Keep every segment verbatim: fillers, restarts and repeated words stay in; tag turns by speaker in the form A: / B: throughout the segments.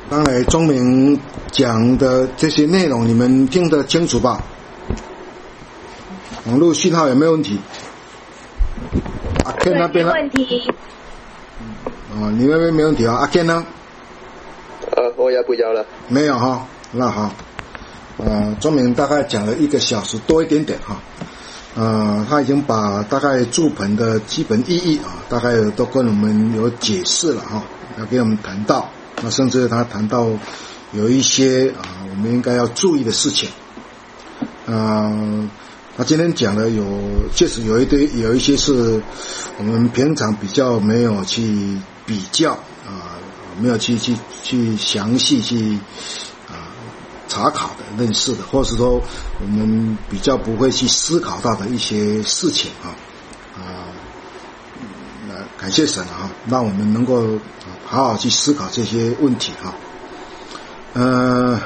A: 刚才钟明讲的这些内容，你们听得清楚吧？网络信号有没有问题？阿 Ken 那边呢？
B: 没问题。
A: 哦，你那边没问题啊？阿 Ken 呢？
C: 呃，我也不要了。
A: 没有哈，那好。呃，钟明大概讲了一个小时多一点点哈。呃，他已经把大概注盆的基本意义啊，大概都跟我们有解释了哈，要给我们谈到。那甚至他谈到有一些啊，我们应该要注意的事情。呃，他今天讲的有，确实有一堆有一些是我们平常比较没有去比较啊，没有去去去详细去啊查考的、认识的，或是说我们比较不会去思考到的一些事情啊啊。感谢神啊，让我们能够好好去思考这些问题啊。呃，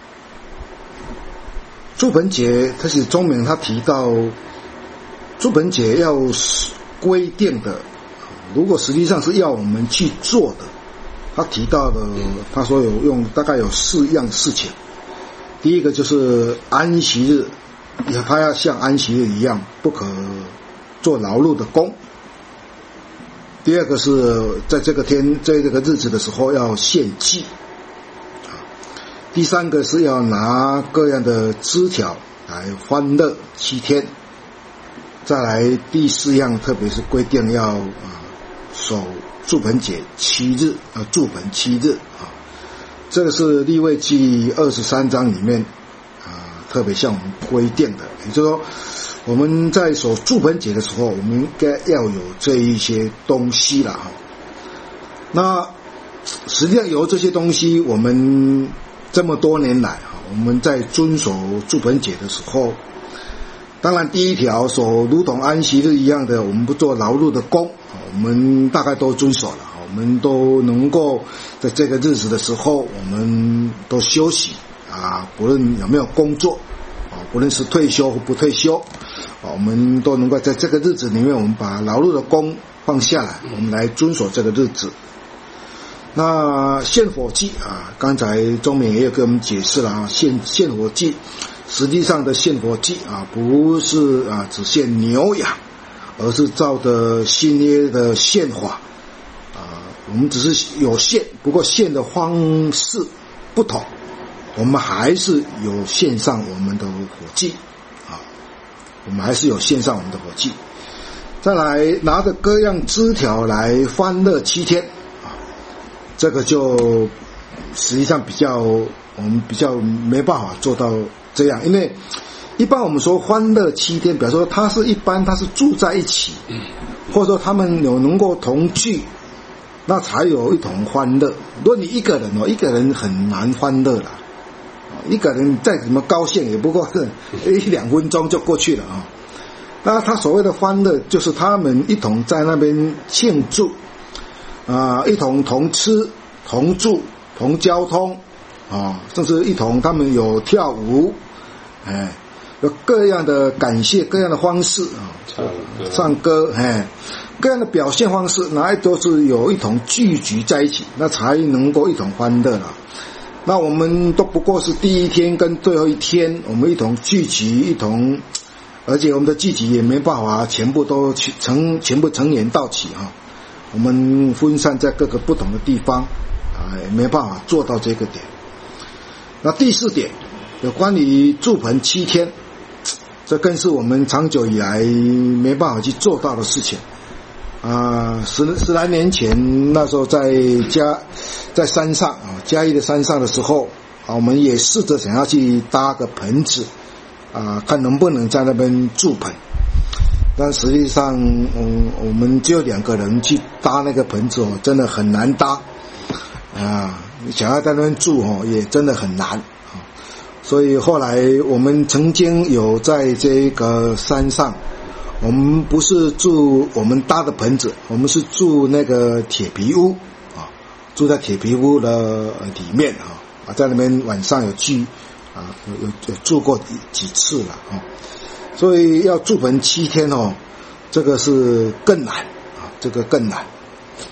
A: 祝盆节，他是钟明他提到，祝盆节要规定的，如果实际上是要我们去做的，他提到的，他说有用大概有四样事情。第一个就是安息日，他要像安息日一样，不可做劳碌的工。第二个是在这个天，在这个日子的时候要献祭，啊，第三个是要拿各样的枝条来欢乐七天，再来第四样，特别是规定要啊守住盆节七日，啊住盆七日啊，这个是利未记二十三章里面啊特别向我们规定的，也就是说，我们在守住盆节的时候，我们应该要有这一些东西了哈。那实际上有这些东西，我们这么多年来哈，我们在遵守住盆节的时候，当然第一条守如同安息日一样的，我们不做劳碌的工，我们大概都遵守了，我们都能够在这个日子的时候，我们都休息啊，不论有没有工作。无论是退休或不退休，我们都能够在这个日子里面，我们把劳碌的工放下来，我们来遵守这个日子。那献火祭啊，刚才钟明也有给我们解释了啊，献献火祭，实际上的献火祭啊，不是啊只献牛羊，而是照着新约的献法啊，我们只是有献，不过献的方式不同。我们还是有献上我们的火祭啊，我们还是有献上我们的火祭。再来拿着各样枝条来欢乐七天啊，这个就实际上比较我们比较没办法做到这样，因为一般我们说欢乐七天，比如说他是一般他是住在一起，或者说他们有能够同居，那才有一同欢乐。如果你一个人哦，一个人很难欢乐了。一个人再怎么高兴，也不过是一两分钟就过去了啊。那他所谓的欢乐，就是他们一同在那边庆祝，啊，一同同吃、同住、同交通，啊，甚至一同他们有跳舞，哎，有各样的感谢、各样的方式啊，唱歌，哎，各样的表现方式，哪一都是有一同聚集在一起，那才能够一同欢乐了。那我们都不过是第一天跟最后一天，我们一同聚集，一同，而且我们的聚集也没办法全部都成全部成员到齐啊，我们分散在各个不同的地方啊，也没办法做到这个点。那第四点，有关于住盆七天，这更是我们长久以来没办法去做到的事情。啊，十十来年前，那时候在嘉，在山上啊，嘉义的山上的时候啊，我们也试着想要去搭个棚子啊，看能不能在那边住棚。但实际上，嗯，我们只有两个人去搭那个棚子哦，真的很难搭啊！想要在那边住哦，也真的很难啊。所以后来我们曾经有在这个山上。我们不是住我们搭的棚子，我们是住那个铁皮屋啊，住在铁皮屋的里面啊，啊，在那边晚上有聚啊，有有有住过几次了啊，所以要住盆七天哦，这个是更难啊，这个更难。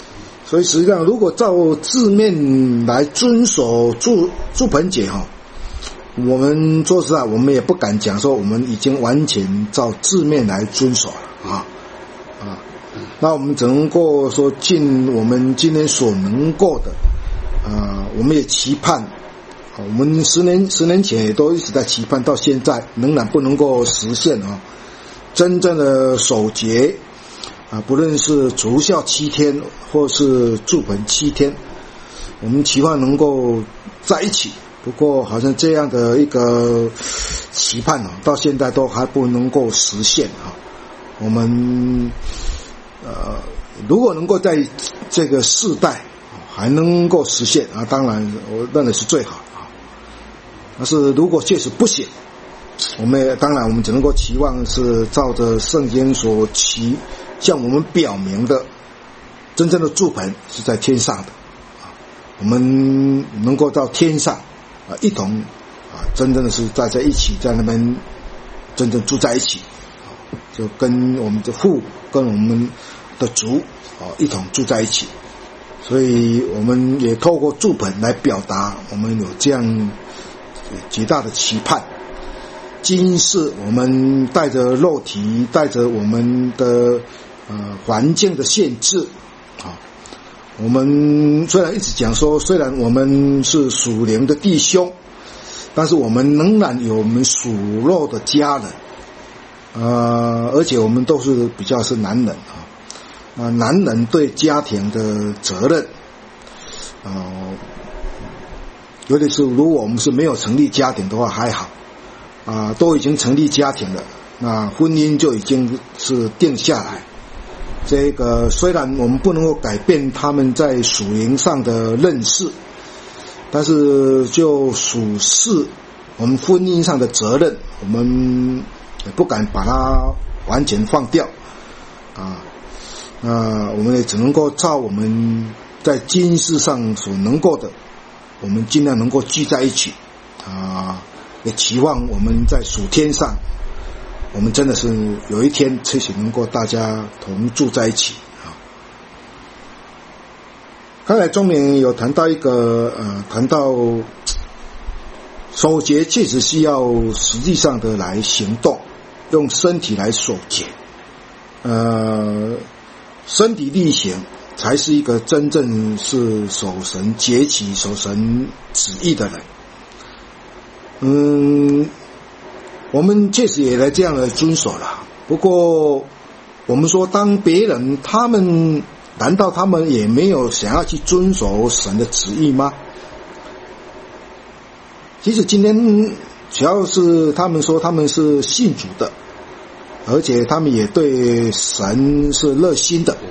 A: 所以实际上，如果照字面来遵守住住盆节哈，我们说实在，我们也不敢讲说我们已经完全照字面来遵守了啊啊。那我们只能够说尽我们今天所能够的啊，我们也期盼。我们十年十年前也都一直在期盼，到现在仍然不能够实现啊！真正的守节啊，不论是除孝七天或是住盆七天，我们期望能够在一起。不过，好像这样的一个期盼啊，到现在都还不能够实现啊。我们呃，如果能够在这个世代还能够实现啊，当然我认为是最好。但是如果确实不行，我们也当然我们只能够期望是照着圣经所期向我们表明的，真正的住盆是在天上的，我们能够到天上啊，一同啊，真正的是在在一起，在那边真正住在一起，就跟我们的父跟我们的主啊一同住在一起。所以我们也透过住盆来表达我们有这样极大的期盼。今世我们带着肉体，带着我们的呃环境的限制啊，我们虽然一直讲说，虽然我们是属灵的弟兄，但是我们仍然有我们属肉的家人，呃，而且我们都是比较是男人啊，啊，男人对家庭的责任，啊、呃。尤其是如果我们是没有成立家庭的话还好啊、呃，都已经成立家庭了，那婚姻就已经是定下来。这个虽然我们不能够改变他们在属灵上的认识，但是就属事我们婚姻上的责任，我们也不敢把它完全放掉啊。那我们也只能够照我们在今世上所能够的，我们尽量能够聚在一起啊，也期望我们在属天上，我们真的是有一天确实能够大家同住在一起啊。刚才钟明有谈到一个呃，谈到守节确实需要实际上的来行动，用身体来守节，呃，身体力行才是一个真正是守神节期、守神旨意的人。嗯，我们确实也来这样的遵守了。不过，我们说，当别人他们难道他们也没有想要去遵守神的旨意吗？其实今天只要是他们说他们是信主的，而且他们也对神是热心的。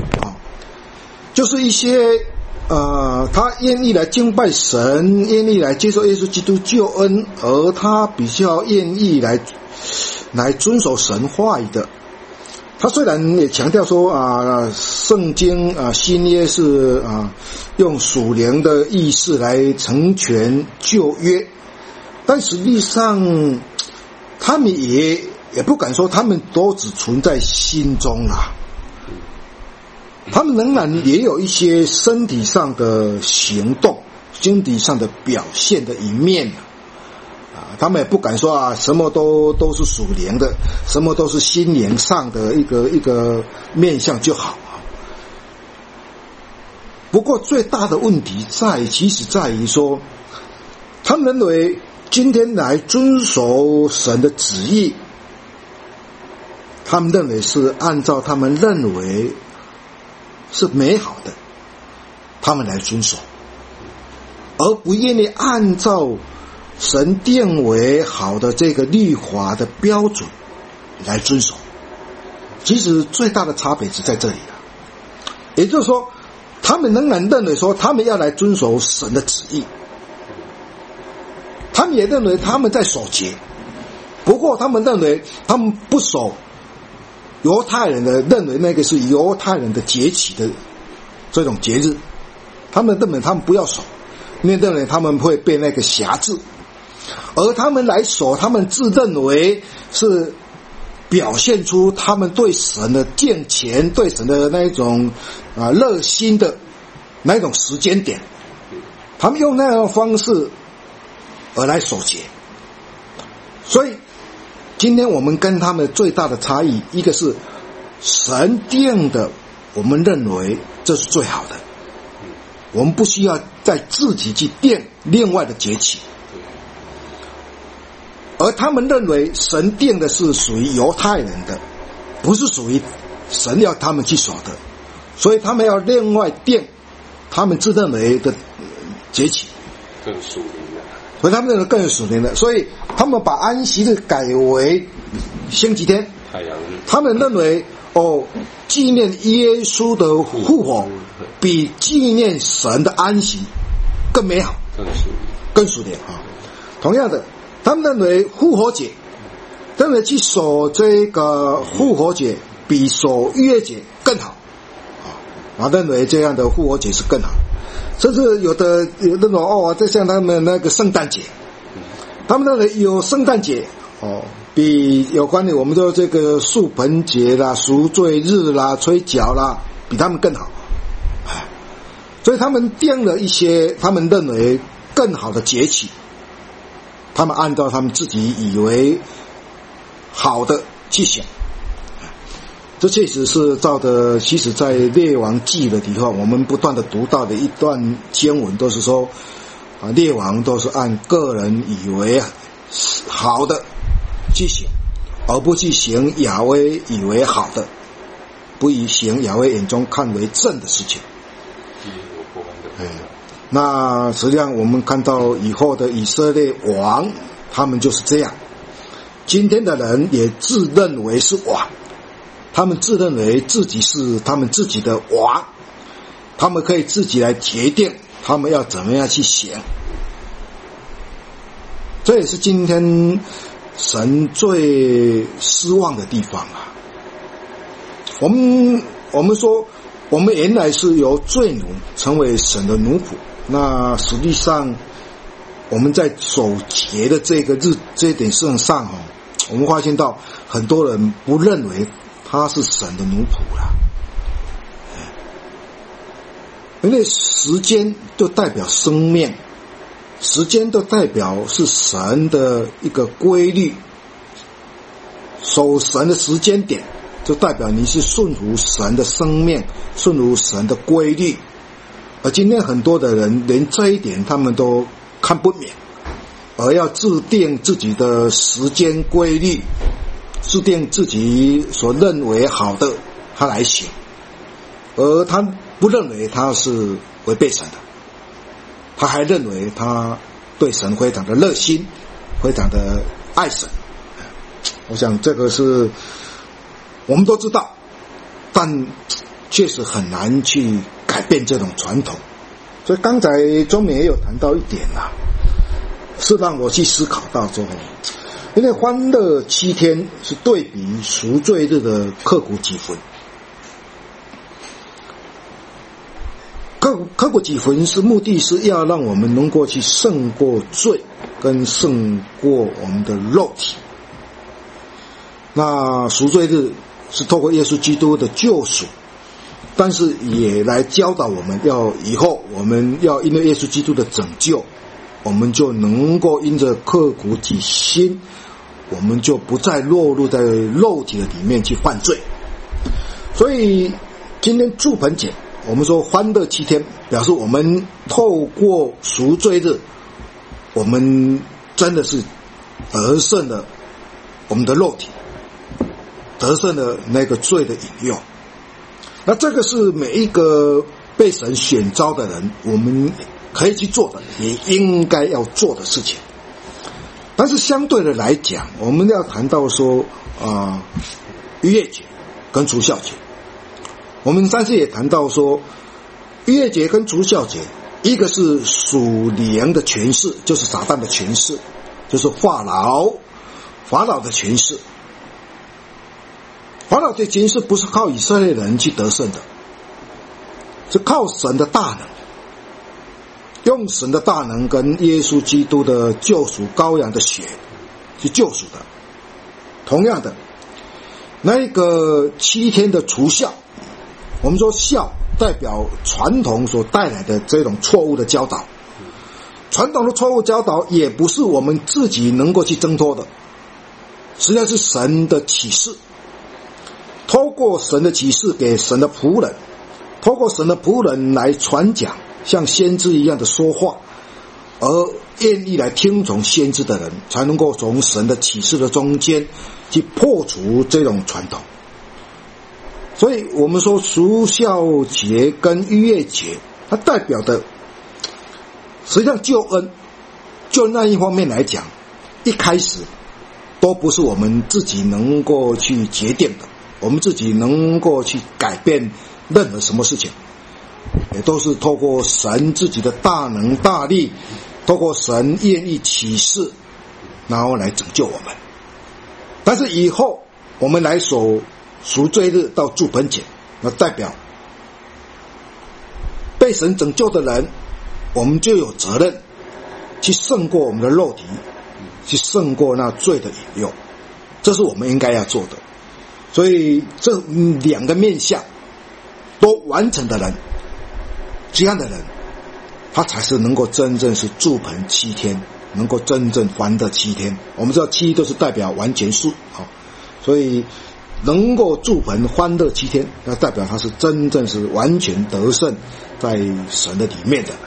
A: 就是一些呃，他愿意来敬拜神，愿意来接受耶稣基督救恩，而他比较愿意来来遵守神话语的。他虽然也强调说啊，圣经啊新约是啊用属灵的意识来成全旧约，但实际上他们也也不敢说他们都只存在心中啦。他们仍然也有一些身体上的行动，身体上的表现的一面啊，他们也不敢说啊，什么都都是属灵的，什么都是心灵上的一个一个面向就好。不过最大的问题在，其实在于说，他们认为今天来遵守神的旨意，他们认为是按照他们认为是美好的，他们来遵守，而不愿意按照神定为好的这个律法的标准来遵守。其实最大的差别是在这里了，也就是说，他们仍然认为说他们要来遵守神的旨意，他们也认为他们在守节，不过他们认为他们不守犹太人的认为那个是犹太人的节期的这种节日，他们认为他们不要守，因为认为他们会被那个辖制，而他们来守，他们自认为是表现出他们对神的敬虔、对神的那一种啊热心的那一种时间点，他们用那样的方式而来守节。所以今天我们跟他们最大的差异，一个是神定的，我们认为这是最好的，我们不需要再自己去定另外的节期。而他们认为神定的是属于犹太人的，不是属于神要他们去守的，所以他们要另外定他们自认为的节期，
B: 更属灵的，
A: 所以他们认为更属灵的，所以他们把安息日改为星期天。
B: 太阳日，
A: 他们认为哦，纪念耶稣的复活比纪念神的安息更美好，
B: 更属灵，
A: 更属灵啊。同样的，他们认为复活节，认为去守这个复活节比守逾越节更好啊，他认为这样的复活节是更好，甚至有的有那种哦，就像他们那个圣诞节，他们认为有圣诞节哦，比有关于我们说这个树盆节啦、赎罪日啦、吹角啦，比他们更好，哎，所以他们定了一些他们认为更好的节期。他们按照他们自己以为好的去想，这确实是照的。其实在列王记的地方，我们不断的读到的一段经文，都是说啊，列王都是按个人以为好的去行，而不去行亚威以为好的，不以行亚威眼中看为正的事情。嗯，那实际上我们看到以后的以色列王，他们就是这样。今天的人也自认为是王，他们自认为自己是他们自己的王，他们可以自己来决定他们要怎么样去行。这也是今天神最失望的地方啊！我们我们说，我们原来是由罪奴成为神的奴仆，那实际上我们在守节的这个日这一点事情上，我们发现到很多人不认为他是神的奴仆了，因为时间就代表生命，时间都代表是神的一个规律，守神的时间点就代表你是顺服神的生命，顺服神的规律。而今天很多的人连这一点他们都看不免，而要制定自己的时间规律，制定自己所认为好的他来行，而他不认为他是违背神的，他还认为他对神非常的热心，非常的爱神。我想这个是我们都知道，但确实很难去改变这种传统。所以刚才钟敏也有谈到一点啦，是让我去思考到之后，因为欢乐七天是对比赎罪日的刻苦几分，刻刻苦几分是目的是要让我们能够去胜过罪，跟胜过我们的肉体。那赎罪日是透过耶稣基督的救赎，但是也来教导我们要以后我们要因为耶稣基督的拯救，我们就能够因着刻苦己心，我们就不再落入在肉体的里面去犯罪。所以今天住棚节我们说欢乐七天，表示我们透过赎罪日，我们真的是得胜了我们的肉体，得胜了那个罪的引诱。那这个是每一个被神选召的人我们可以去做的，也应该要做的事情。但是相对的来讲，我们要谈到说啊，逾越节跟除酵节，我们上次也谈到说，逾越节跟除酵节，一个是属灵的权势，就是撒旦的权势，就是法老法老的权势。法老的权势不是靠以色列人去得胜的，是靠神的大能，用神的大能跟耶稣基督的救赎羔羊的血去救赎的。同样的， 那个七天的除孝，我们说孝代表传统所带来的这种错误的教导，传统的错误教导也不是我们自己能够去挣脱的，实际上是神的启示，透过神的启示给神的仆人，透过神的仆人来传讲，像先知一样的说话，而愿意来听从先知的人，才能够从神的启示的中间去破除这种传统。所以我们说赎孝节跟逾越节，它代表的实际上救恩，就那一方面来讲，一开始都不是我们自己能够去决定的，我们自己能够去改变任何什么事情，也都是透过神自己的大能大力，透过神愿意启示，然后来拯救我们。但是以后我们来守赎罪日到住棚节，那代表被神拯救的人，我们就有责任去胜过我们的肉体，去胜过那罪的引诱，这是我们应该要做的。所以这两个面向都完成的人，这样的人，他才是能够真正是住棚七天，能够真正还的七天。我们知道七都是代表完全数，所以能够住棚欢乐七天，那代表他是真正是完全得胜在神的里面的。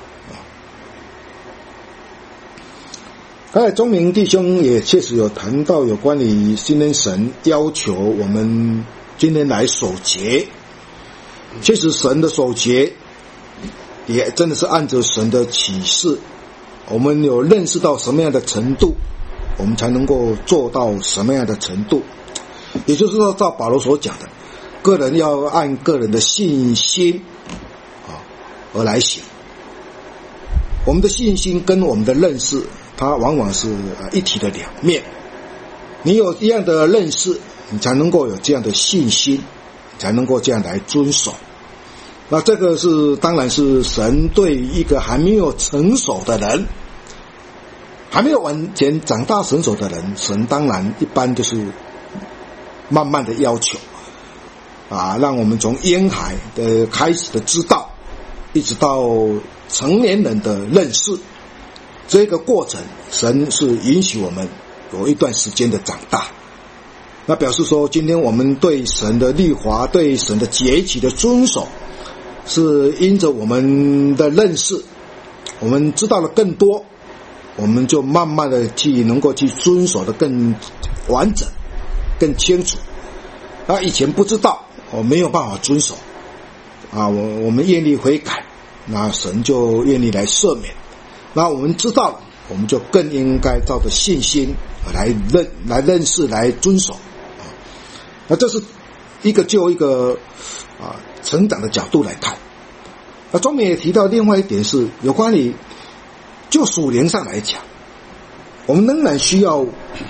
A: 刚才钟明弟兄也确实有谈到有关于今天神要求我们今天来守节，确实神的守节也真的是按照神的启示，我们有认识到什么样的程度，我们才能够做到什么样的程度。也就是说，照保罗所讲的，个人要按个人的信心啊而来行。我们的信心跟我们的认识，它往往是一体的两面。你有这样的认识，你才能够有这样的信心，才能够这样来遵守。那这个是当然是神对一个还没有成熟的人，还没有完全长大成熟的人，神当然一般就是慢慢的要求啊，让我们从婴孩的开始的知道，一直到成年人的认识，这个过程神是允许我们有一段时间的长大。那表示说，今天我们对神的律法，对神的节期的遵守，是因着我们的认识，我们知道了更多，我们就慢慢的去能够去遵守的更完整更清楚。那以前不知道，我没有办法遵守啊，我我们愿意悔改，那神就愿意来赦免。那我们知道了，我们就更应该照着信心来认来认识来遵守啊。那这是一个就一个啊成长的角度来看。那中面也提到另外一点是有关于就属灵上来讲，我们仍然需要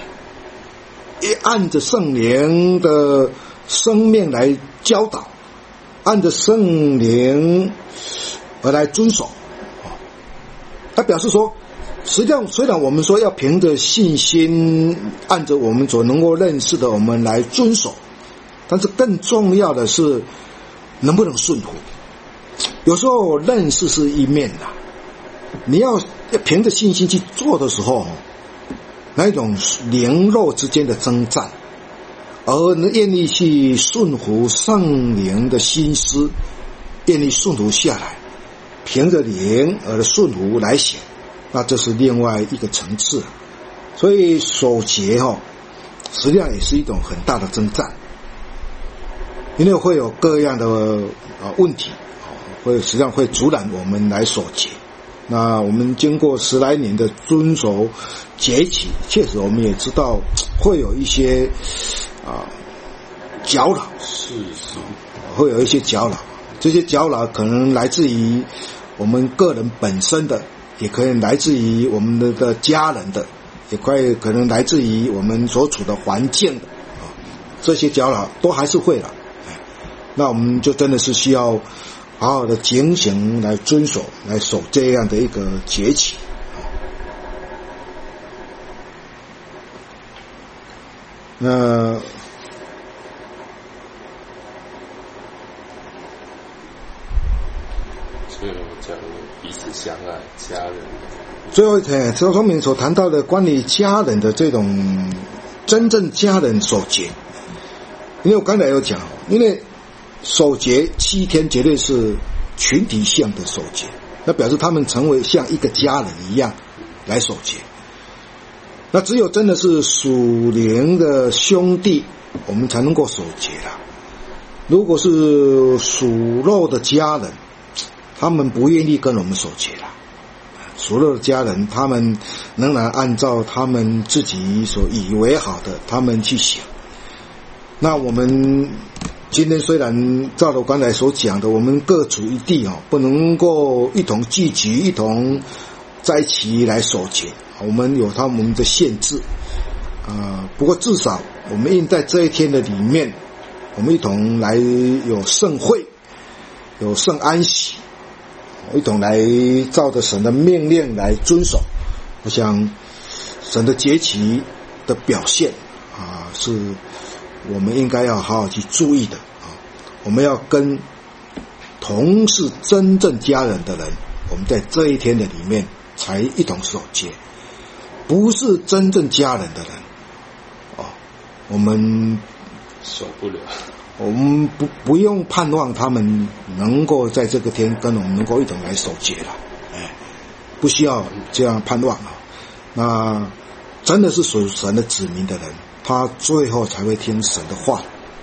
A: 按着圣灵的生命来教导，按着圣灵而来遵守。他表示说，实际上虽然我们说要凭着信心，按着我们所能够认识的我们来遵守，但是更重要的是能不能顺服。有时候认识是一面的，你要凭着信心去做的时候，那一种灵肉之间的征战，而愿意去顺服圣灵的心思，愿意顺服下来，凭着灵而顺服来行，那这是另外一个层次。所以守节哦，实际上也是一种很大的征战，因为会有各样的啊问题，会实际上会阻拦我们来守节。那我们经过十来年的遵守节期，确实我们也知道会有一些啊搅扰，是是，会有一些搅扰。这些搅扰可能来自于我们个人本身的，也可能来自于我们的的家人的，也快可能来自于我们所处的环境的啊，这些搅扰都还是会了。那我们就真的是需要好好的警醒来遵守，来守这样的一个节期。那
B: 彼此相爱，家人。
A: 最后一点，周聪明所谈到的关于家人的这种真正家人守节，因为我刚才有讲，因为守节七天绝对是群体性的守节，那表示他们成为像一个家人一样来守节。那只有真的是属灵的兄弟，我们才能够守节啦。如果是属肉的家人，他们不愿意跟我们守节啦。属肉的家人，他们仍然按照他们自己所以为好的，他们去想。那我们今天虽然照着刚才所讲的，我们各处一地哦，不能够一同聚集，一同在一起来守节，我们有他们的限制啊、呃。不过至少我们应在这一天的里面，我们一同来有盛会，有圣安息，一同来照着神的命令来遵守。我想神的节期的表现啊、呃，是我们应该要好好去注意的啊。我们要跟同是真正家人的人，我们在这一天的里面才一同守节。不是真正家人的人哦，我们
B: 守不了。
A: 我们不不用盼望他们能够在这个天跟我们能够一同来守节了，哎，不需要这样盼望啊。那真的是属神的子民的人，他最后才会听神的话。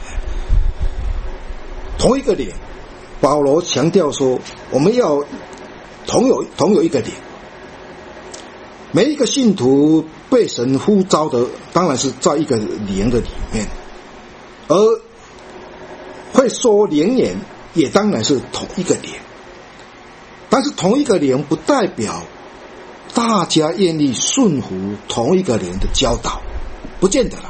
A: 同一个脸，保罗强调说，我们要同有同有一个脸。每一个信徒被神呼召的，当然是在一个灵的里面，而会说灵言也当然是同一个灵。但是同一个灵不代表大家愿意顺服同一个灵的教导，不见得啦。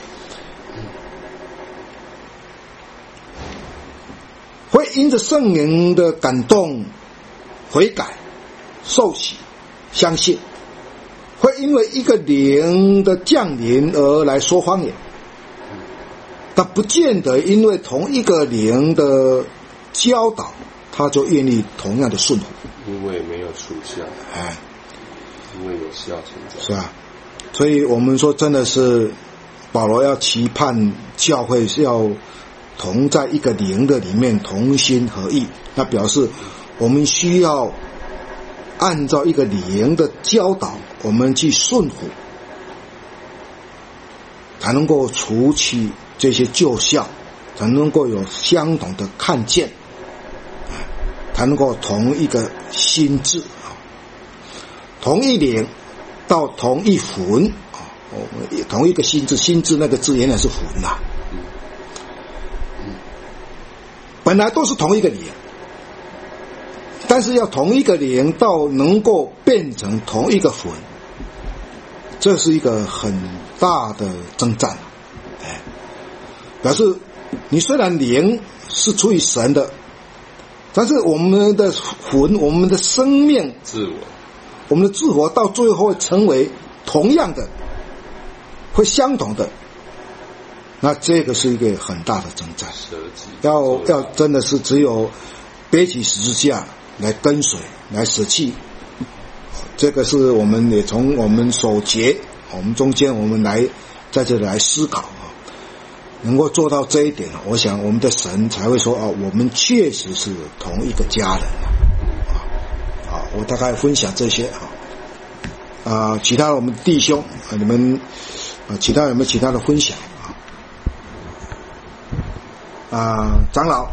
A: 会因着圣灵的感动悔改受洗相信，会因为一个灵的降临而来说方言，但不见得因为同一个灵的教导他就愿意同样的顺服，
B: 因为没有出效，
A: 哎，
B: 因为有效存在，
A: 是啊。所以我们说真的是保罗要期盼教会是要同在一个灵的里面同心合意，那表示我们需要按照一个灵的教导，我们去顺服，才能够除去这些旧效，才能够有相同的看见，才能够同一个心智，同一灵到同一魂，同一个心智，心智那个字原来是魂呐、啊，本来都是同一个灵，但是要同一个灵到能够变成同一个魂，这是一个很大的征战，哎，表示你虽然灵是出于神的，但是我们的魂，我们的生命，
B: 自我，
A: 我们的自我到最后会成为同样的，会相同的，那这个是一个很大的征战，要要真的是只有背起十字架来跟随，来舍弃，这个是我们也从我们守节，我们中间我们来在这里来思考啊，能够做到这一点，我想我们的神才会说啊，我们确实是同一个家人啊。啊，我大概分享这些啊，啊，其他的我们弟兄啊，你们啊，其他有没有其他的分享啊？啊，长老。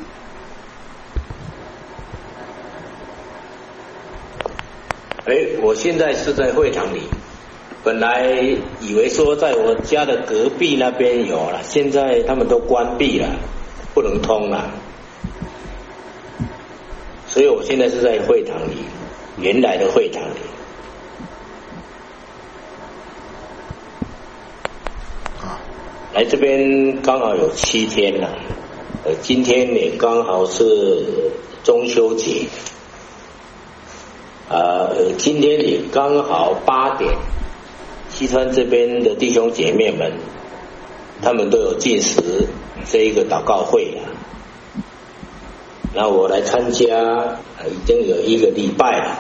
D: 哎，我现在是在会堂里，本来以为说在我家的隔壁那边有了，现在他们都关闭了，不能通了，所以我现在是在会堂里，原来的会堂里。来这边刚好有七天了，呃，今天也刚好是中秋节。呃，今天也刚好八点，西川这边的弟兄姐妹们，他们都有进食这一个祷告会啊。 那我来参加已经有一个礼拜了，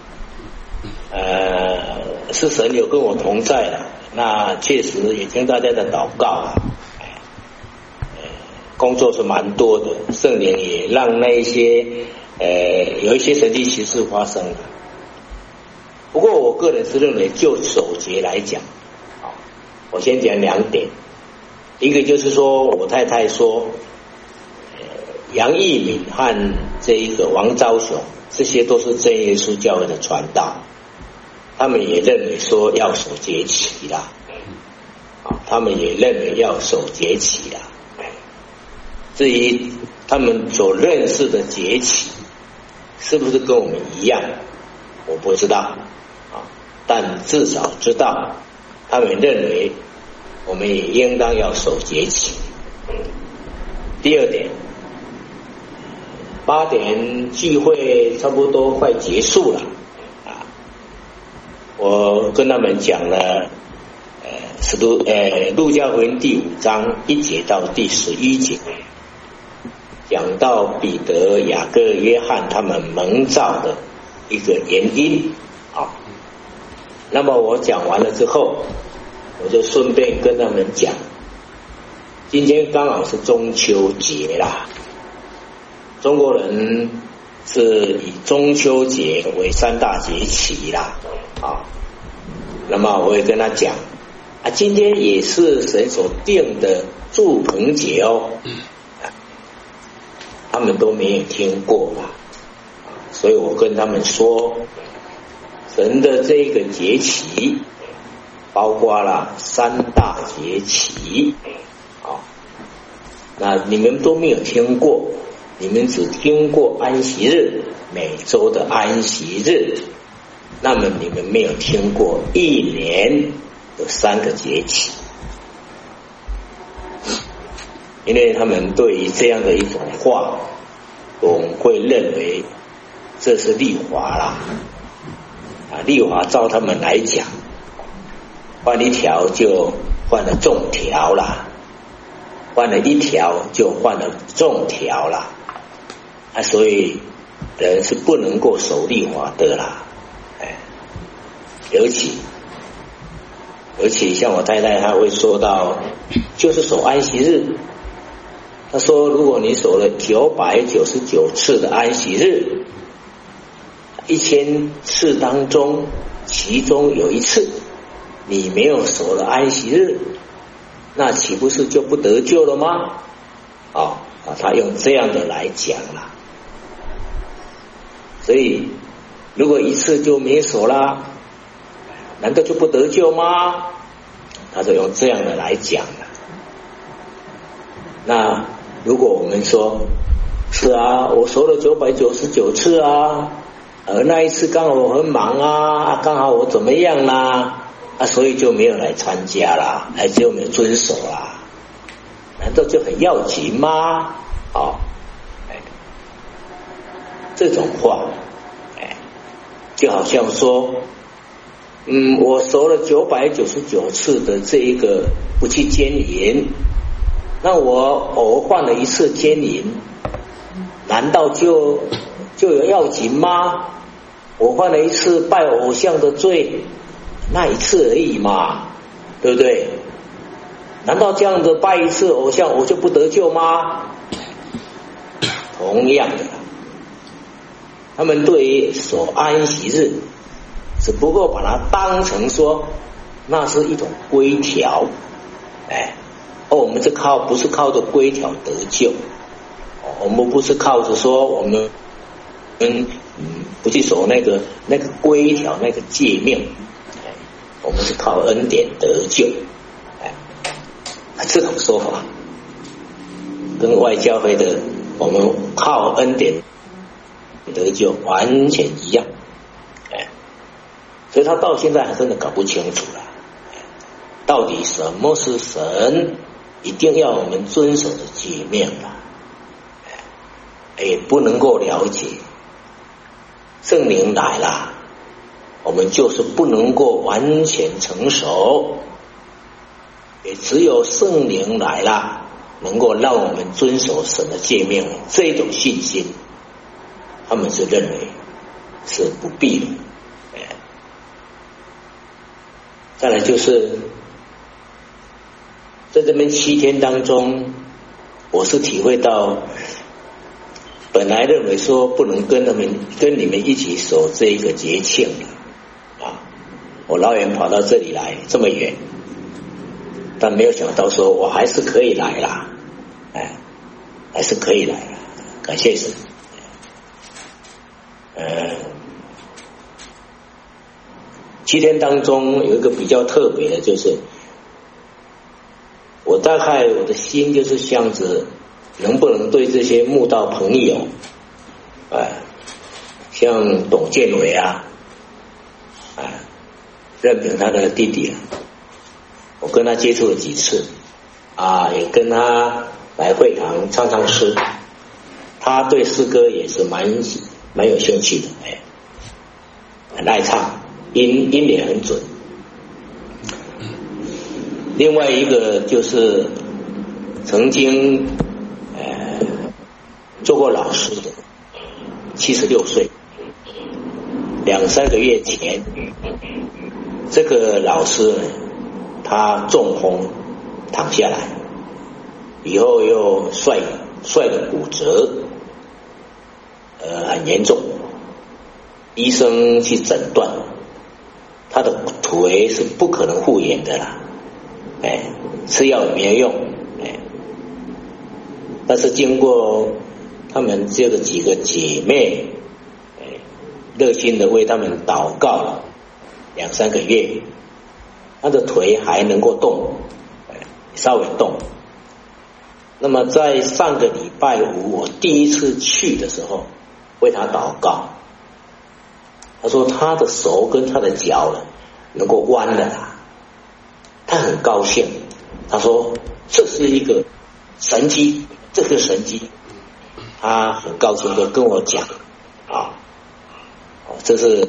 D: 呃，是神有跟我同在了，那确实也听大家的祷告啊，呃，工作是蛮多的，圣灵也让那一些呃有一些神迹奇事发生了。不过我个人是认为，就守节来讲，好，我先讲两点，一个就是说我太太说。杨义敏和这一个王昭雄，这些都是真耶稣教会的传道，他们也认为说要守节期啦，啊，他们也认为要守节期啦。至于他们所认识的节期，是不是跟我们一样，我不知道啊，但至少知道，他们认为我们也应当要守节期。第二点。八点聚会差不多快结束了啊！我跟他们讲了，呃，使徒呃路加福音第五章一节到第十一节，讲到彼得、雅各、约翰他们蒙召的一个原因啊。那么我讲完了之后，我就顺便跟他们讲，今天刚好是中秋节啦。中国人是以中秋节为三大节期啦，啊，那么我也跟他讲啊，今天也是神所定的住棚节哦，啊，他们都没有听过啦，所以我跟他们说，神的这个节期包括了三大节期，啊，那你们都没有听过。你们只听过安息日，每周的安息日，那么你们没有听过一年有三个节气，因为他们对于这样的一种话，总会认为这是律法啦，啊，律法照他们来讲，换一条就换了众条啦，换了一条就换了众条啦。啊，所以人是不能够守律法的啦，哎，尤其尤其像我太太，她会说到，就是守安息日。她说，如果你守了九百九十九次的安息日，一千次当中，其中有一次你没有守了安息日，那岂不是就不得救了吗？哦，啊，她用这样的来讲啦。所以，如果一次就没守啦，难道就不得救吗？他就用这样的来讲了。那如果我们说，是啊，我守了九百九十九次啊，而那一次刚好我很忙啊，刚好我怎么样啦，啊，所以就没有来参加啦，还就没有遵守啦，难道就很要紧吗？哦。这种话，哎，就好像说，嗯，我守了九百九十九次的这一个不去奸淫，那我偶犯了一次奸淫，难道就就有要紧吗？我犯了一次拜偶像的罪，那一次而已嘛，对不对？难道这样的拜一次偶像，我就不得救吗？同样的。他们对于守安息日，只不过把它当成说，那是一种规条，哎，哦，我们是靠不是靠着规条得救，哦，我们不是靠着说我们嗯嗯不去守那个那个规条那个诫命，哎，我们是靠恩典得救，哎，这种说法跟外教会的我们靠恩典得救完全一样，哎，所以他到现在还真的搞不清楚了，到底什么是神一定要我们遵守的诫命了，哎，也不能够了解。圣灵来了，我们就是不能够完全成熟，也只有圣灵来了，能够让我们遵守神的诫命，这种信心他们是认为是不必的。哎，再来就是在这边七天当中，我是体会到，本来认为说不能跟他们跟你们一起守这一个节庆啊，我老远跑到这里来这么远，但没有想到说我还是可以来啦，哎，还是可以来啦，感谢神。呃，七天当中有一个比较特别的，就是我大概我的心就是想着，能不能对这些慕道朋友，哎，像董建伟啊，哎，任凭他的弟弟啊，我跟他接触了几次，啊，也跟他来会堂唱唱诗，他对诗歌也是蛮蛮有兴趣的，哎，很爱唱，音音也很准。另外一个就是曾经呃做过老师的，七十六岁，两三个月前，这个老师呢，他中风躺下来，以后又摔摔了骨折，呃很严重，医生去诊断，他的腿是不可能复原的啦。哎，吃药也没有用，哎，但是经过他们这个几个姐妹，哎，热心的为他们祷告了两三个月，他的腿还能够动，哎，稍微动。那么在上个礼拜五我第一次去的时候，为他祷告，他说他的手跟他的脚呢能够弯了啦。他很高兴，他说这是一个神迹，这个神迹，他很高兴的跟我讲啊，这是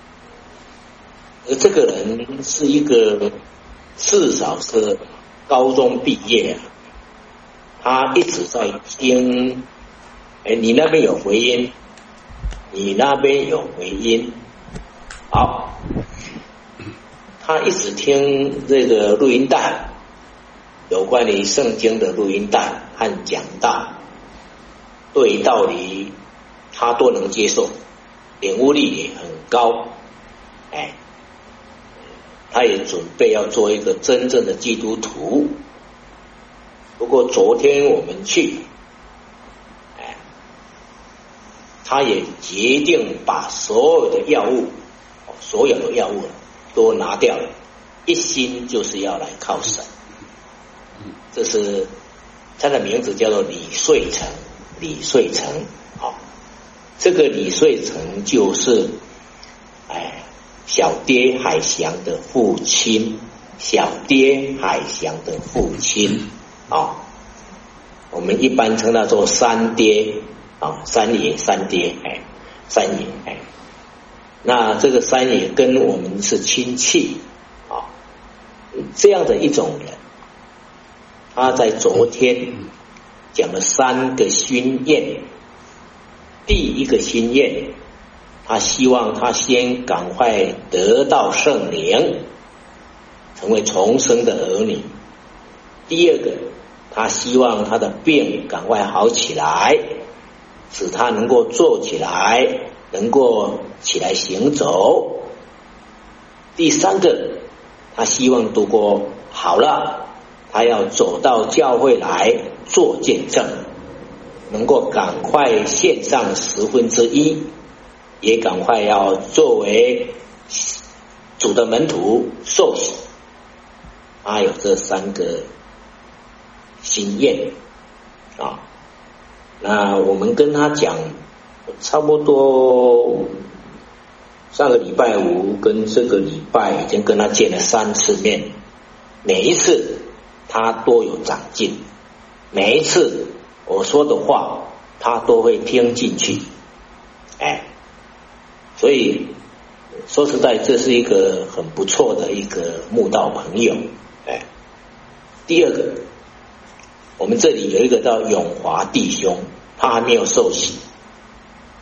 D: 这个人是一个至少是高中毕业，他一直在听，哎，你那边有回音，你那边有回音，好。他一直听这个录音带，有关于圣经的录音带和讲道，对道理他都能接受，领悟力也很高，哎，他也准备要做一个真正的基督徒。不过昨天我们去，哎，他也决定把所有的药物，所有的药物都拿掉了，一心就是要来靠神。这是他的名字叫做李穗成，李穗成，好、哦，这个李穗成就是哎小爹海翔的父亲，小爹海翔的父亲啊、哦，我们一般称他做三爹啊、哦，三爷三爹，哎，三爷哎。那这个三爷跟我们是亲戚啊，这样的一种人，他在昨天讲了三个心愿。第一个心愿，他希望他先赶快得到圣灵，成为重生的儿女。第二个，他希望他的病赶快好起来，使他能够坐起来，能够起来行走。第三个，他希望如果好了，他要走到教会来做见证，能够赶快献上十分之一，也赶快要作为主的门徒受洗。他有这三个心愿啊。那我们跟他讲，差不多上个礼拜五跟这个礼拜已经跟他见了三次面，每一次他都有长进，每一次我说的话他都会听进去，哎，所以说实在这是一个很不错的一个慕道朋友，哎。第二个，我们这里有一个叫永华弟兄，他还没有受洗，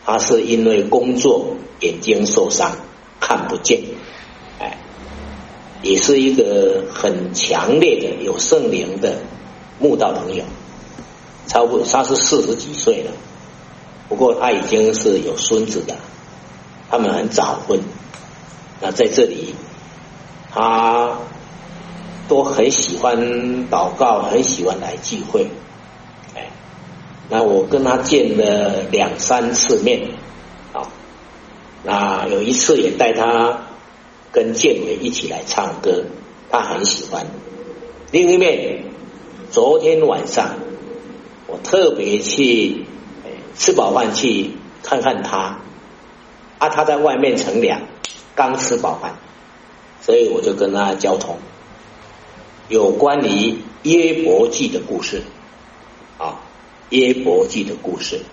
D: 他是因为工作眼睛受伤看不见，哎，也是一个很强烈的有圣灵的慕道朋友，差不多他是四十几岁了，不过他已经是有孙子的，他们很早婚。那在这里他都很喜欢祷告，很喜欢来聚会，哎，那我跟他见了两三次面，啊，那有一次也带他跟建伟一起来唱歌，他很喜欢。另一面，昨天晚上我特别去吃饱饭去看看他，啊，他在外面乘凉，刚吃饱饭，所以我就跟他交通。有关于约伯记的故事啊，约伯记的故事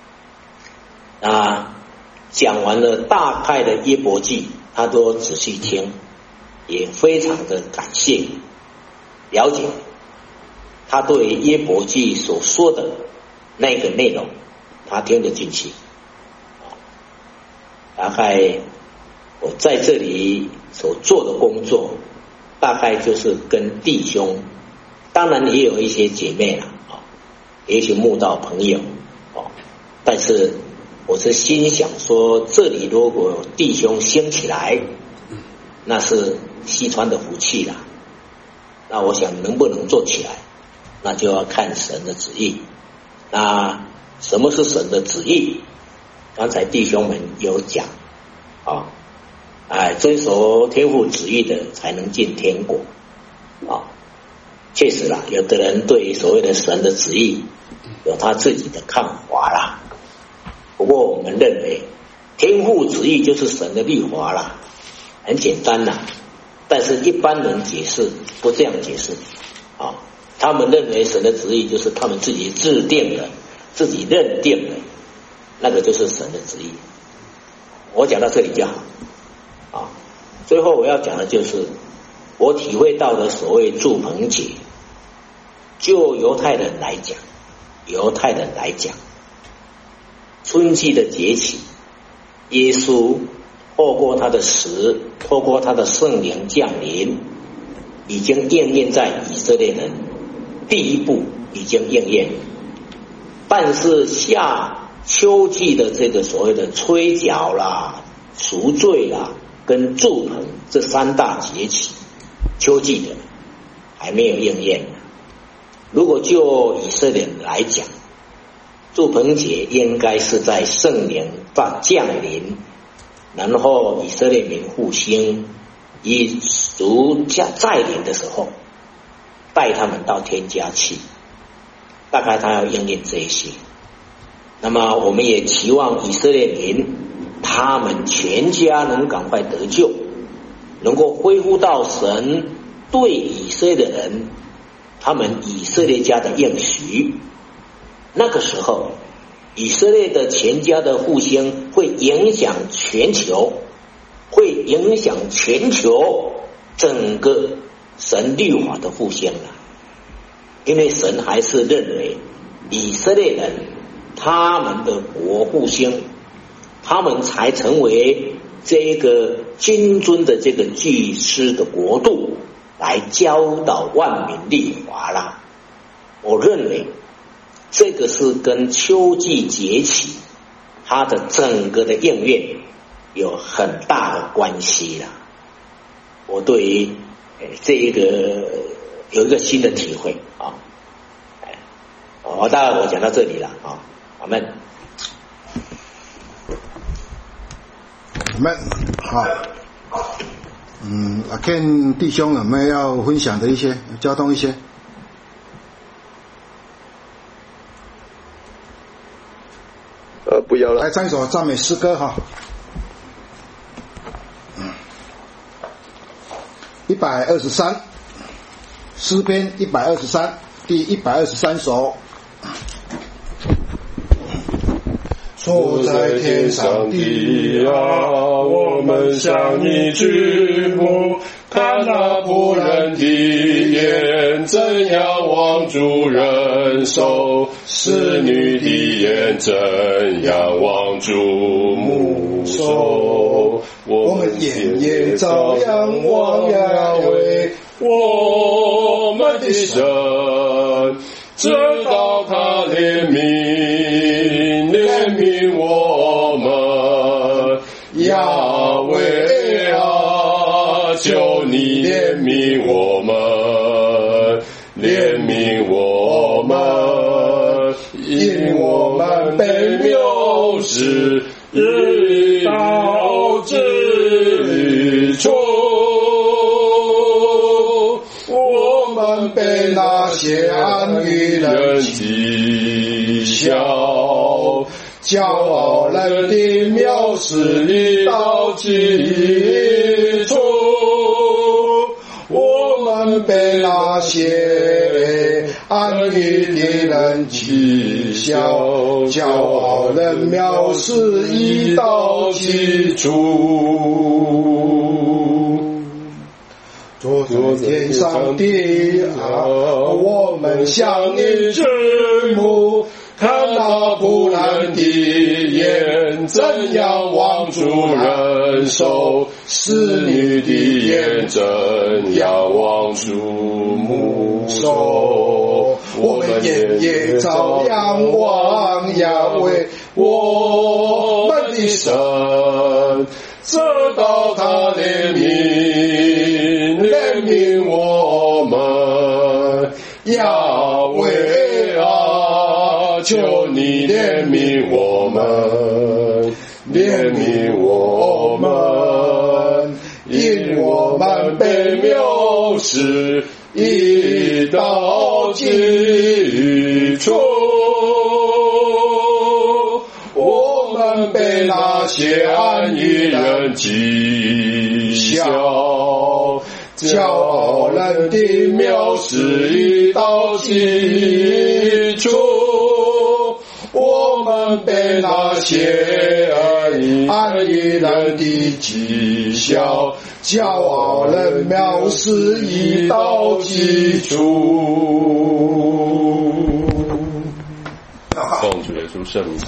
D: 啊，讲完了大概的约伯记，他都仔细听，也非常的感谢了解他对约伯记所说的那个内容，他听得进去。大概我在这里所做的工作，大概就是跟弟兄，当然也有一些姐妹啦，啊，也许慕道朋友，哦，但是我是心想说，这里如果有弟兄兴起来，那是西川的福气啦。那我想能不能做起来，那就要看神的旨意。那什么是神的旨意？刚才弟兄们有讲啊。哎，遵守天父旨意的才能进天国啊！确实啦，有的人对所谓的神的旨意有他自己的看法啦。不过我们认为天父旨意就是神的律法啦，很简单啦。但是一般人解释不这样解释啊，他们认为神的旨意就是他们自己制定的、自己认定的，那个就是神的旨意。我讲到这里就好。啊，最后我要讲的就是我体会到的所谓住棚节，就犹太人来讲，犹太人来讲，春季的节气，耶稣透过他的死，透过他的圣灵降临，已经应验在以色列人，第一步已经应验，但是夏秋季的这个所谓的吹角啦、赎罪啦跟住棚这三大节气，秋季的还没有应验。如果就以色列人来讲，住棚节应该是在圣灵降临，然后以色列民复兴，以主再临的时候，带他们到天家去。大概他要应验这一些。那么我们也期望以色列民他们全家能赶快得救，能够恢复到神对以色列人他们以色列家的应许。那个时候以色列的全家的复兴会影响全球，会影响全球整个神律法的复兴了。因为神还是认为以色列人他们的国复兴，他们才成为这个君尊的这个祭司的国度，来教导万民律法啦。我认为这个是跟秋季节气它的整个的应验有很大的关系啦。我对于这一个有一个新的体会啊。我大概我讲到这里了啊，阿们。
A: 我们好，嗯，阿 Ken 弟兄有没有要分享的一些交通一些？
C: 呃，不要了。
A: 来唱一首赞美诗歌哈，一百二十三，诗篇一百二十三，第一百二十三首。
E: 坐在天上的啊，我们向你举目，看那仆人的眼，怎样望主人手；使女的眼，怎样望主目手。
A: 我们眼也照样望亚威，
E: 我们的神，知道他怜悯，怜悯我们。亚威啊，求你怜悯我们，怜悯我们，因我们被藐视，日到之处。我们被那些安于人讥笑，骄傲人的藐视已到极处。我们被那些安于的人讥笑，骄傲人藐视已到极处。坐在天上的啊，我们向你举目，看那仆人的眼，怎样望主人手；使女的眼，怎样望主目手。我们眼也照样望亚威，我们的神，知道他怜悯，怜悯我们。亚威啊，求你怜悯我们，怜悯我们，因我们被藐视已到极处。我们被那些安于人讥笑，骄傲人的藐视已到极处。我们被那些安于人的讥笑，骄傲人藐视已到极处。
B: 奉主耶稣圣名。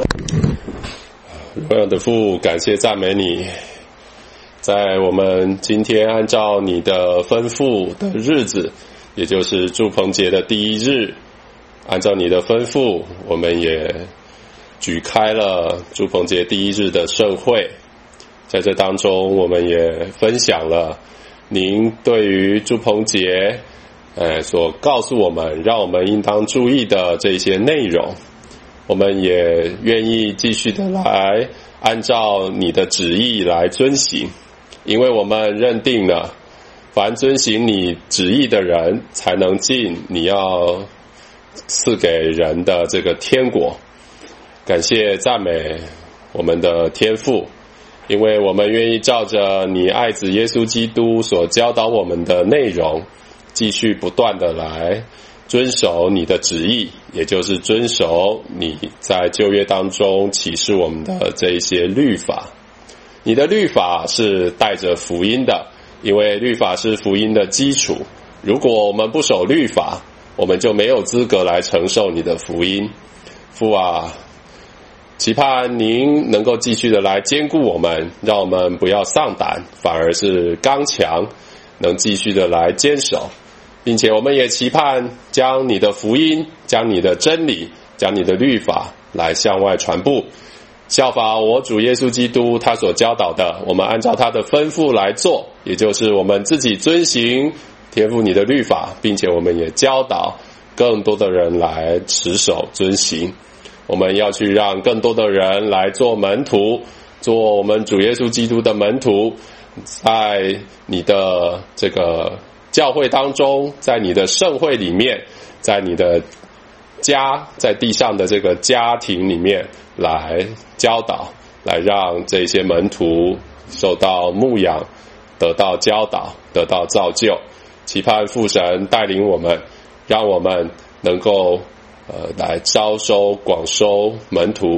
B: 荣耀的父，感谢赞美你，在我们今天按照你的吩咐的日子，也就是住棚节的第一日，按照你的吩咐，我们也举开了住棚节第一日的盛会。在这当中，我们也分享了您对于住棚节呃所告诉我们，让我们应当注意的这些内容。我们也愿意继续的来按照你的旨意来遵行，因为我们认定了凡遵行你旨意的人才能进你要赐给人的这个天国。感谢赞美我们的天父，因为我们愿意照着你爱子耶稣基督所教导我们的内容，继续不断的来遵守你的旨意，也就是遵守你在旧约当中启示我们的这一些律法。你的律法是带着福音的，因为律法是福音的基础。如果我们不守律法，我们就没有资格来承受你的福音。父啊，期盼您能够继续的来坚固我们，让我们不要丧胆，反而是刚强，能继续的来坚守。并且我们也期盼将你的福音，将你的真理，将你的律法来向外传布，效法我主耶稣基督他所教导的，我们按照他的吩咐来做，也就是我们自己遵行天父你的律法，并且我们也教导更多的人来持守遵行。我们要去让更多的人来做门徒，做我们主耶稣基督的门徒，在你的这个教会当中，在你的盛会里面，在你的家，在地上的这个家庭里面来教导，来让这些门徒受到牧养，得到教导，得到造就。期盼父神带领我们，让我们能够呃来招收广收门徒，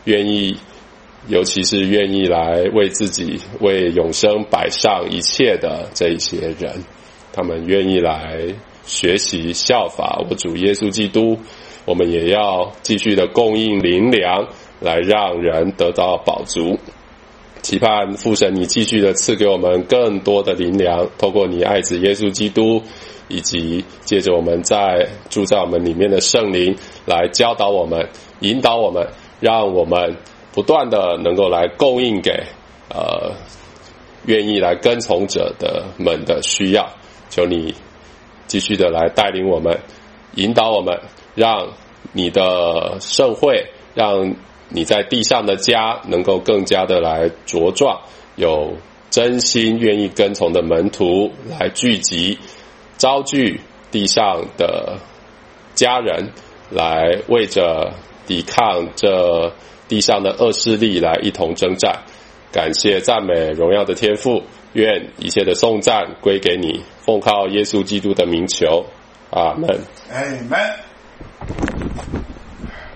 B: 愿意，尤其是愿意来为自己、为永生摆上一切的这一些人，他们愿意来学习效法我主耶稣基督，我们也要继续的供应灵粮，来让人得到饱足。期盼父神你继续的赐给我们更多的灵粮，透过你爱子耶稣基督，以及借着我们在住在我们里面的圣灵来教导我们、引导我们，让我们不断的能够来供应给呃愿意来跟从者的们的需要。求你继续的来带领我们、引导我们，让你的圣会，让你在地上的家能够更加的来茁壮，有真心愿意跟从的门徒来聚集，招聚地上的家人，来为着抵抗这地上的恶势力来一同征战。感谢赞美荣耀的天父，愿一切的颂赞归给你，奉靠耶稣基督的名求，阿们。
E: Amen。